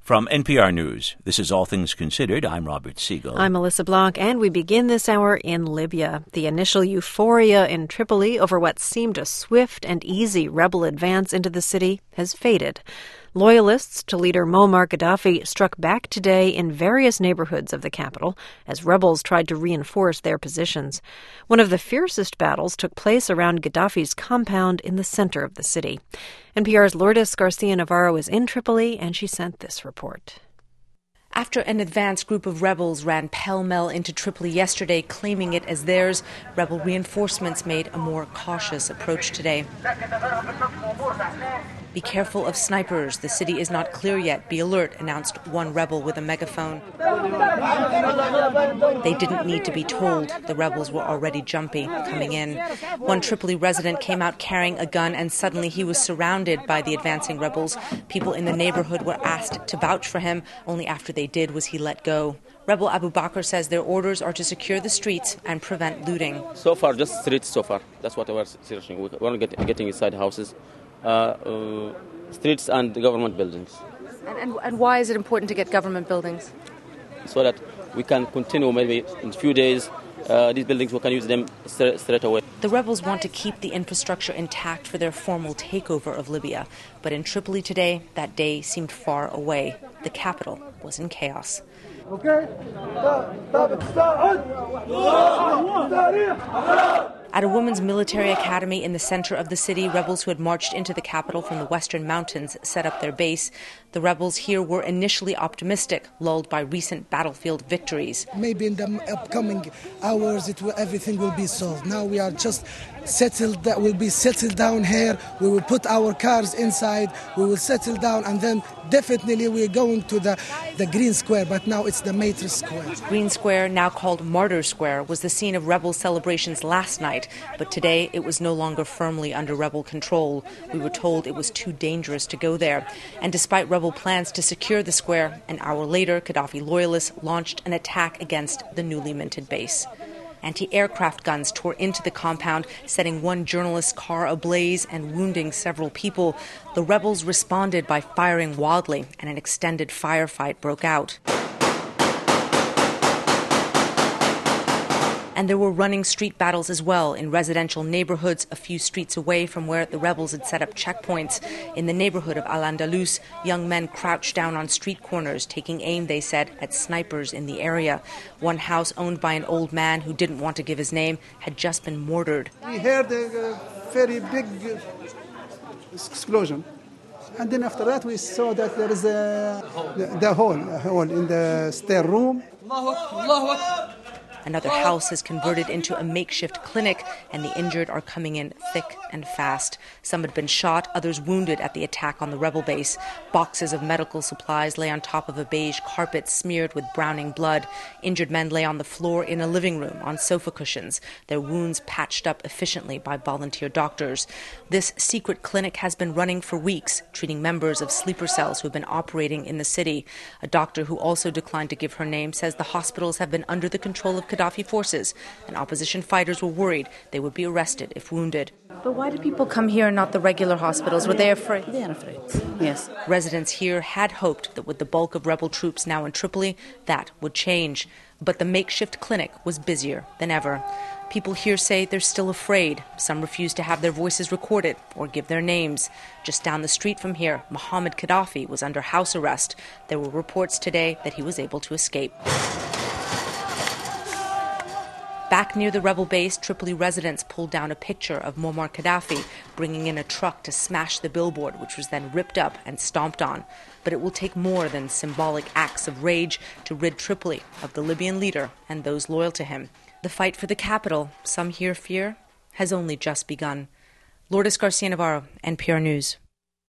From NPR News, this is All Things Considered. I'm Robert Siegel. I'm Melissa Blanc, and we begin this hour in Libya. The initial euphoria in Tripoli over what seemed a swift and easy rebel advance into the city has faded. Loyalists to leader Muammar Gaddafi struck back today in various neighborhoods of the capital as rebels tried to reinforce their positions. One of the fiercest battles took place around Gaddafi's compound in the center of the city. NPR's Lourdes Garcia-Navarro is in Tripoli, and she sent this report. After an advanced group of rebels ran pell-mell into Tripoli yesterday, claiming it as theirs, rebel reinforcements made a more cautious approach today. Be careful of snipers. The city is not clear yet. Be alert, announced one rebel with a megaphone. They didn't need to be told. The rebels were already jumpy, coming in. One Tripoli resident came out carrying a gun, and suddenly he was surrounded by the advancing rebels. People in the neighborhood were asked to vouch for him. Only after they did was he let go. Rebel Abu Bakr says their orders are to secure the streets and prevent looting. So far, just streets so far. That's what we're searching. We're getting inside houses, streets and government buildings. And why is it important to get government buildings? So that we can continue maybe in a few days. These buildings, we can use them straight away. The rebels want to keep the infrastructure intact for their formal takeover of Libya. But in Tripoli today, that day seemed far away. The capital was in chaos. At a women's military academy in the center of the city, rebels who had marched into the capital from the western mountains set up their base. The rebels here were initially optimistic, lulled by recent battlefield victories. Maybe in the upcoming hours, everything will be solved. Now we are just settled. We'll be settled down here. We will put our cars inside. We will settle down, and then definitely we're going to the Green Square. But now it's the Maitre Square. Green Square, now called Martyr Square, was the scene of rebel celebrations last night. But today it was no longer firmly under rebel control. We were told it was too dangerous to go there. And despite rebel plans to secure the square, an hour later, Gaddafi loyalists launched an attack against the newly minted base. Anti-aircraft guns tore into the compound, setting one journalist's car ablaze and wounding several people. The rebels responded by firing wildly, and an extended firefight broke out. And there were running street battles as well in residential neighborhoods a few streets away from where the rebels had set up checkpoints. In the neighborhood of Al-Andalus, young men crouched down on street corners, taking aim, they said, at snipers in the area. One house owned by an old man who didn't want to give his name had just been mortared. We heard a very big explosion. And then after that, we saw that there is the hole in the stair room. Another house is converted into a makeshift clinic, and the injured are coming in thick and fast. Some had been shot, others wounded at the attack on the rebel base. Boxes of medical supplies lay on top of a beige carpet smeared with browning blood. Injured men lay on the floor in a living room on sofa cushions, their wounds patched up efficiently by volunteer doctors. This secret clinic has been running for weeks, treating members of sleeper cells who have been operating in the city. A doctor who also declined to give her name says the hospitals have been under the control of Gaddafi forces, and opposition fighters were worried they would be arrested if wounded. But why did people come here and not the regular hospitals? Were they afraid? They are afraid, yes. Residents here had hoped that with the bulk of rebel troops now in Tripoli, that would change. But the makeshift clinic was busier than ever. People here say they're still afraid. Some refuse to have their voices recorded or give their names. Just down the street from here, Mohammed Gaddafi was under house arrest. There were reports today that he was able to escape. Back near the rebel base, Tripoli residents pulled down a picture of Muammar Gaddafi, bringing in a truck to smash the billboard, which was then ripped up and stomped on. But it will take more than symbolic acts of rage to rid Tripoli of the Libyan leader and those loyal to him. The fight for the capital, some here fear, has only just begun. Lourdes Garcia-Navarro, NPR News.